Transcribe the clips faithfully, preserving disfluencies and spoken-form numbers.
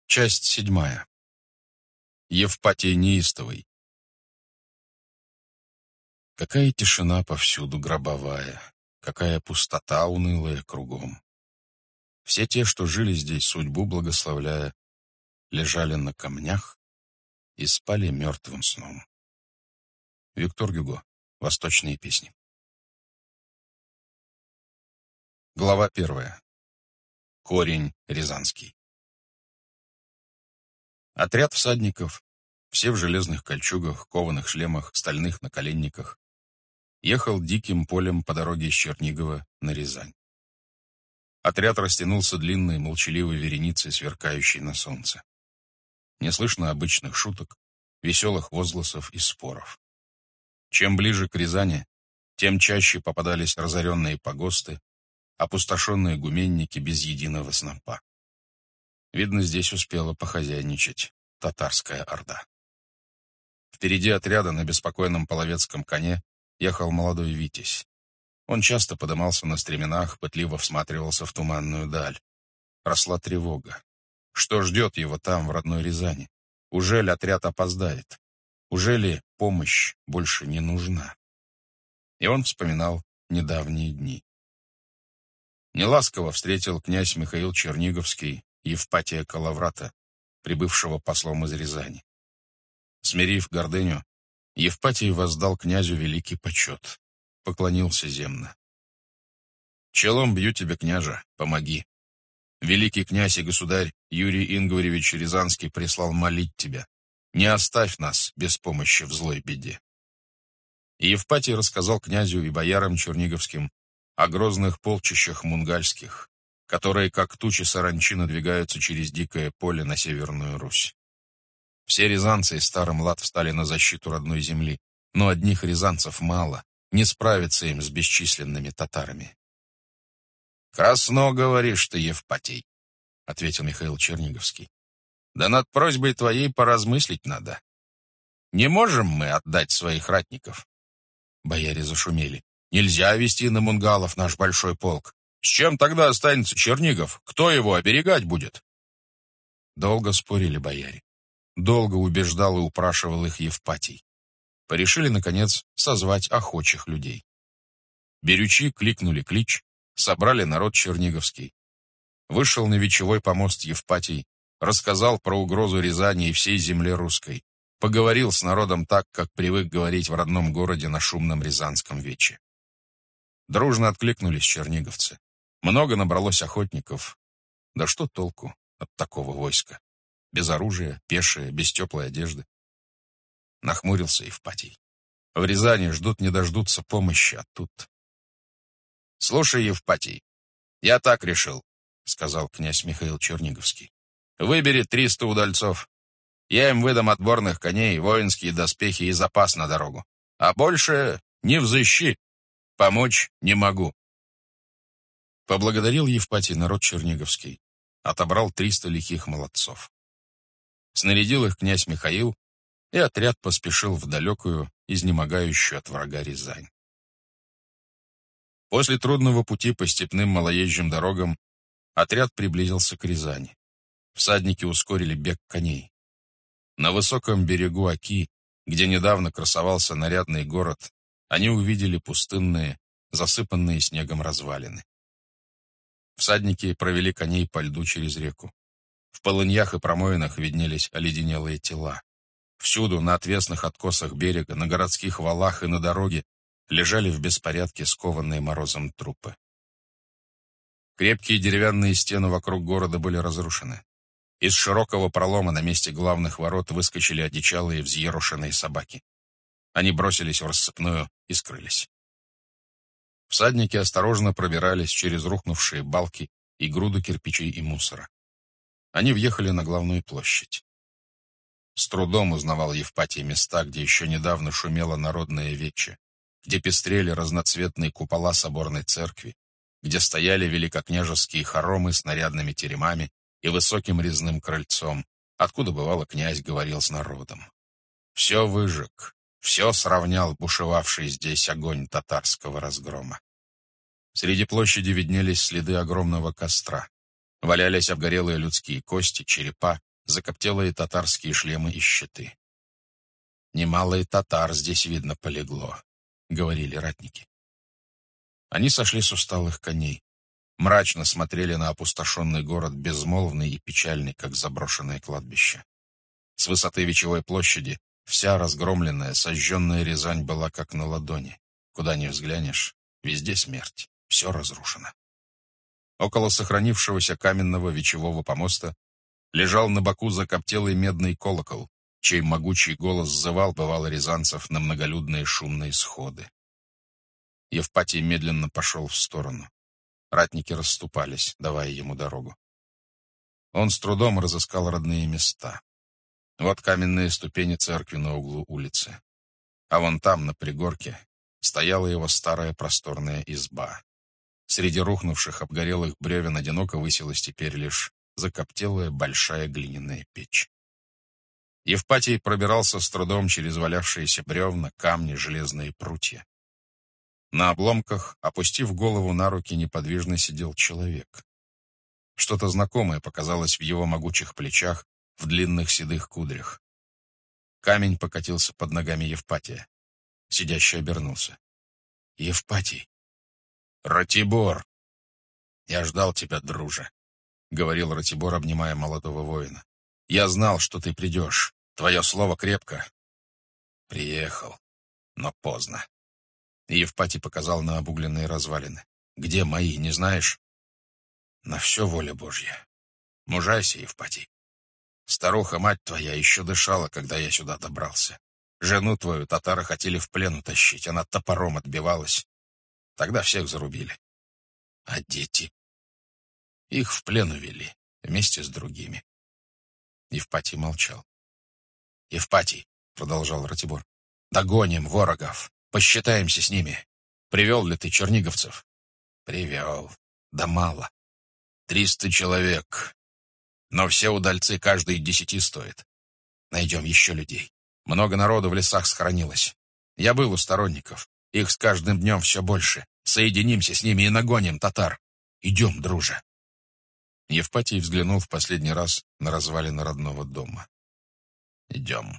Часть седьмая. Евпатий Неистовый. Какая тишина повсюду гробовая, какая пустота унылая кругом. Все те, что жили здесь, судьбу благословляя, лежали на камнях и спали мертвым сном. Виктор Гюго. Восточные песни. Глава первая. Корень Рязанский. Отряд всадников, все в железных кольчугах, кованых шлемах, стальных наколенниках, ехал диким полем по дороге из Чернигова на Рязань. Отряд растянулся длинной, молчаливой вереницей, сверкающей на солнце. Не слышно обычных шуток, веселых возгласов и споров. Чем ближе к Рязани, тем чаще попадались разоренные погосты, опустошенные гуменники без единого снопа. Видно, здесь успела похозяйничать татарская орда. Впереди отряда на беспокойном половецком коне ехал молодой витязь. Он часто подымался на стременах, пытливо всматривался в туманную даль. Росла тревога. Что ждет его там, в родной Рязани? Ужели отряд опоздает? Ужели помощь больше не нужна? И он вспоминал недавние дни. Неласково встретил князь Михаил Черниговский Евпатия Калаврата, прибывшего послом из Рязани. Смирив гордыню, Евпатий воздал князю великий почет, поклонился земно. «Челом бью тебе, княже, помоги. Великий князь и государь Юрий Ингваревич Рязанский прислал молить тебя. Не оставь нас без помощи в злой беде». И Евпатий рассказал князю и боярам черниговским о грозных полчищах мунгальских, которые, как тучи саранчи, надвигаются через дикое поле на Северную Русь. Все рязанцы из старым лад встали на защиту родной земли, но одних рязанцев мало, не справиться им с бесчисленными татарами. «Красно говоришь ты, Евпатий», — ответил Михаил Черниговский. «Да над просьбой твоей поразмыслить надо. Не можем мы отдать своих ратников?» Бояре зашумели. «Нельзя вести на мунгалов наш большой полк. С чем тогда останется Чернигов? Кто его оберегать будет?» Долго спорили бояре. Долго убеждал и упрашивал их Евпатий. Порешили, наконец, созвать охочих людей. Берючи кликнули клич, собрали народ черниговский. Вышел на вечевой помост Евпатий, рассказал про угрозу Рязани и всей земле русской. Поговорил с народом так, как привык говорить в родном городе на шумном рязанском вече. Дружно откликнулись черниговцы. Много набралось охотников. Да что толку от такого войска? Без оружия, пешие, без теплой одежды. Нахмурился Евпатий. В Рязани ждут не дождутся помощи, а тут... «Слушай, Евпатий, я так решил», — сказал князь Михаил Черниговский. «Выбери триста удальцов. Я им выдам отборных коней, воинские доспехи и запас на дорогу. А больше не взыщи. Помочь не могу». Поблагодарил Евпатий народ черниговский. Отобрал триста лихих молодцов. Снарядил их князь Михаил, и отряд поспешил в далекую, изнемогающую от врага Рязань. После трудного пути по степным малоезжим дорогам отряд приблизился к Рязани. Всадники ускорили бег коней. На высоком берегу Оки, где недавно красовался нарядный город, они увидели пустынные, засыпанные снегом развалины. Всадники провели коней по льду через реку. В полыньях и промоинах виднелись оледенелые тела. Всюду, на отвесных откосах берега, на городских валах и на дороге, лежали в беспорядке скованные морозом трупы. Крепкие деревянные стены вокруг города были разрушены. Из широкого пролома на месте главных ворот выскочили одичалые взъерошенные собаки. Они бросились в рассыпную и скрылись. Всадники осторожно пробирались через рухнувшие балки и груды кирпичей и мусора. Они въехали на главную площадь. С трудом узнавал Евпатий места, где еще недавно шумело народное вече, где пестрели разноцветные купола соборной церкви, где стояли великокняжеские хоромы с нарядными теремами и высоким резным крыльцом, откуда, бывало, князь говорил с народом. Все выжег, все сравнял бушевавший здесь огонь татарского разгрома. Среди площади виднелись следы огромного костра. Валялись обгорелые людские кости, черепа, закоптелые татарские шлемы и щиты. «Немало и татар здесь, видно, полегло», — говорили ратники. Они сошли с усталых коней, мрачно смотрели на опустошенный город, безмолвный и печальный, как заброшенное кладбище. С высоты Вечевой площади вся разгромленная, сожженная Рязань была как на ладони. Куда ни взглянешь, везде смерть, все разрушено. Около сохранившегося каменного вечевого помоста лежал на боку закоптелый медный колокол, чей могучий голос зывал, бывало, рязанцев на многолюдные шумные сходы. Евпатий медленно пошел в сторону. Ратники расступались, давая ему дорогу. Он с трудом разыскал родные места. Вот каменные ступени церкви на углу улицы. А вон там, на пригорке, стояла его старая просторная изба. Среди рухнувших обгорелых бревен одиноко высилась теперь лишь закоптелая большая глиняная печь. Евпатий пробирался с трудом через валявшиеся бревна, камни, железные прутья. На обломках, опустив голову на руки, неподвижно сидел человек. Что-то знакомое показалось в его могучих плечах, в длинных седых кудрях. Камень покатился под ногами Евпатия. Сидящий обернулся. «Евпатий!» «Ратибор!» «Я ждал тебя, друже», — говорил Ратибор, обнимая молодого воина. «Я знал, что ты придешь. Твое слово крепко». «Приехал, но поздно». И Евпатий показал на обугленные развалины. «Где мои, не знаешь?» «На все воля Божья. Мужайся, Евпатий. Старуха, мать твоя, еще дышала, когда я сюда добрался. Жену твою татары хотели в плен утащить, она топором отбивалась. Тогда всех зарубили. А дети? Их в плен увели, вместе с другими». Евпатий молчал. «Евпатий», — продолжал Ратибор, — «догоним ворогов, посчитаемся с ними. Привел ли ты черниговцев?» «Привел. Да мало. Триста человек. Но все удальцы, каждый десяти стоит. Найдем еще людей. Много народу в лесах схоронилось. Я был у сторонников. Их с каждым днем все больше. Соединимся с ними и нагоним татар. Идем, друже». Евпатий взглянул в последний раз на развалины родного дома. «Идем».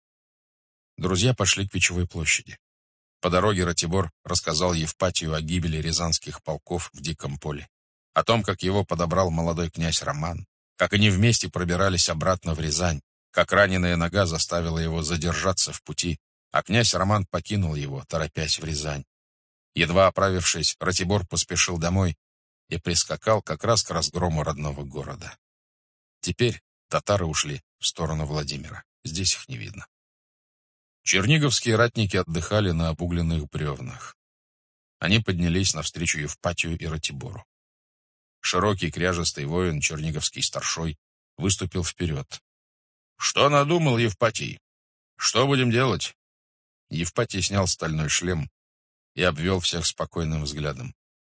Друзья пошли к Вечевой площади. По дороге Ратибор рассказал Евпатию о гибели рязанских полков в Диком поле, о том, как его подобрал молодой князь Роман, как они вместе пробирались обратно в Рязань, как раненая нога заставила его задержаться в пути, а князь Роман покинул его, торопясь в Рязань. Едва оправившись, Ратибор поспешил домой и прискакал как раз к разгрому родного города. Теперь татары ушли в сторону Владимира. Здесь их не видно. Черниговские ратники отдыхали на обугленных бревнах. Они поднялись навстречу Евпатию и Ратибору. Широкий кряжестый воин, черниговский старшой, выступил вперед. «Что надумал, Евпатий? Что будем делать?» Евпатий снял стальной шлем и обвел всех спокойным взглядом.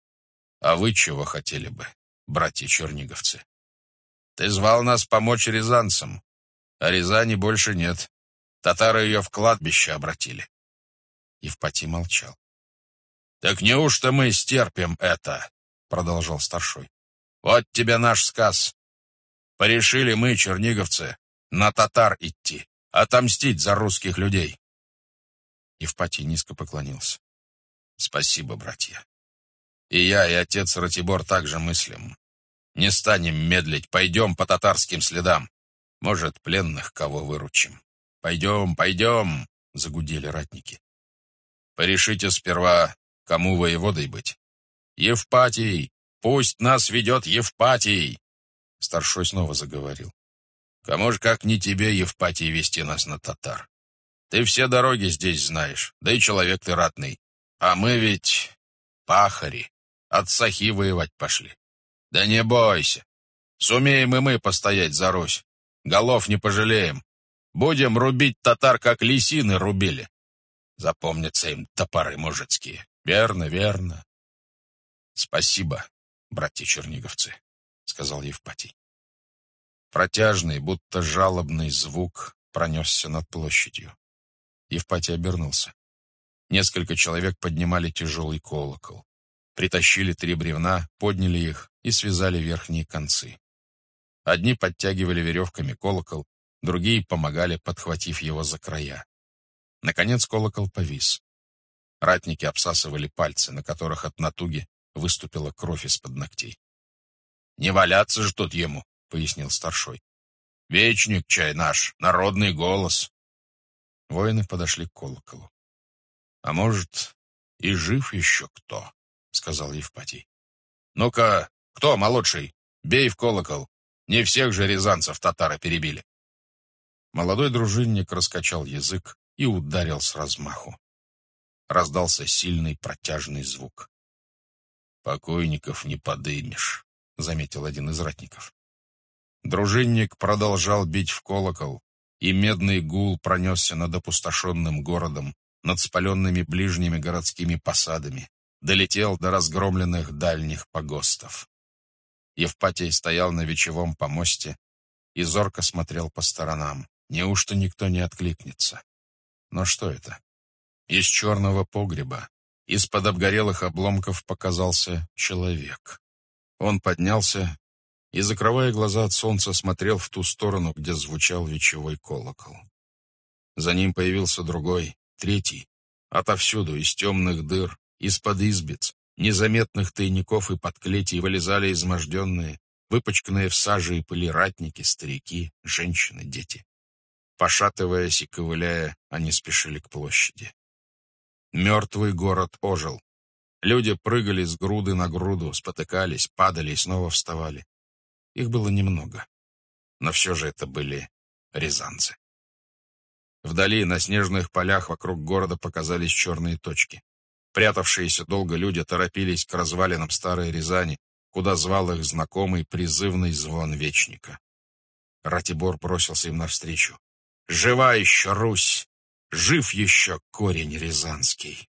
«А вы чего хотели бы, братья черниговцы? Ты звал нас помочь рязанцам, а Рязани больше нет. Татары ее в кладбище обратили». Евпатий молчал. «Так неужто мы стерпим это?» — продолжал старшой. «Вот тебе наш сказ. Порешили мы, черниговцы, на татар идти, отомстить за русских людей». Евпатий низко поклонился. «Спасибо, братья. И я, и отец Ратибор также мыслим. Не станем медлить, пойдем по татарским следам. Может, пленных кого выручим. Пойдем, пойдем», — загудели ратники. «Порешите сперва, кому воеводой быть». «Евпатий! Пусть нас ведет Евпатий!» Старшой снова заговорил. «Кому ж как не тебе, Евпатий, вести нас на татар? Ты все дороги здесь знаешь, да и человек ты ратный. А мы ведь пахари, от сахи воевать пошли. Да не бойся, сумеем и мы постоять за Русь. Голов не пожалеем. Будем рубить татар, как лисины рубили. Запомнятся им топоры мужицкие. Верно, верно». «Спасибо, братья черниговцы», — сказал Евпатий. Протяжный, будто жалобный звук пронесся над площадью. Евпатий обернулся. Несколько человек поднимали тяжелый колокол. Притащили три бревна, подняли их и связали верхние концы. Одни подтягивали веревками колокол, другие помогали, подхватив его за края. Наконец колокол повис. Ратники обсасывали пальцы, на которых от натуги выступила кровь из-под ногтей. «Не валяться же тут ему», — пояснил старшой. «Вечник чай наш, народный голос». Воины подошли к колоколу. «А может, и жив еще кто?» — сказал Евпатий. «Ну-ка, кто молодший? Бей в колокол. Не всех же рязанцев татары перебили». Молодой дружинник раскачал язык и ударил с размаху. Раздался сильный протяжный звук. «Покойников не подымешь», — заметил один из ратников. Дружинник продолжал бить в колокол, и медный гул пронесся над опустошенным городом, над спаленными ближними городскими посадами, долетел до разгромленных дальних погостов. Евпатий стоял на вечевом помосте и зорко смотрел по сторонам. Неужто никто не откликнется? Но что это? Из черного погреба, из-под обгорелых обломков показался человек. Он поднялся и, закрывая глаза от солнца, смотрел в ту сторону, где звучал вечевой колокол. За ним появился другой, третий. Отовсюду, из темных дыр, из-под избиц, незаметных тайников и подклетий вылезали изможденные, выпачканные в саже и пыли ратники, старики, женщины, дети. Пошатываясь и ковыляя, они спешили к площади. Мертвый город ожил. Люди прыгали с груды на груду, спотыкались, падали и снова вставали. Их было немного, но все же это были рязанцы. Вдали, на снежных полях вокруг города показались черные точки. Прятавшиеся долго люди торопились к развалинам старой Рязани, куда звал их знакомый призывный звон вечника. Ратибор бросился им навстречу. «Жива еще Русь! Жив еще корень рязанский!»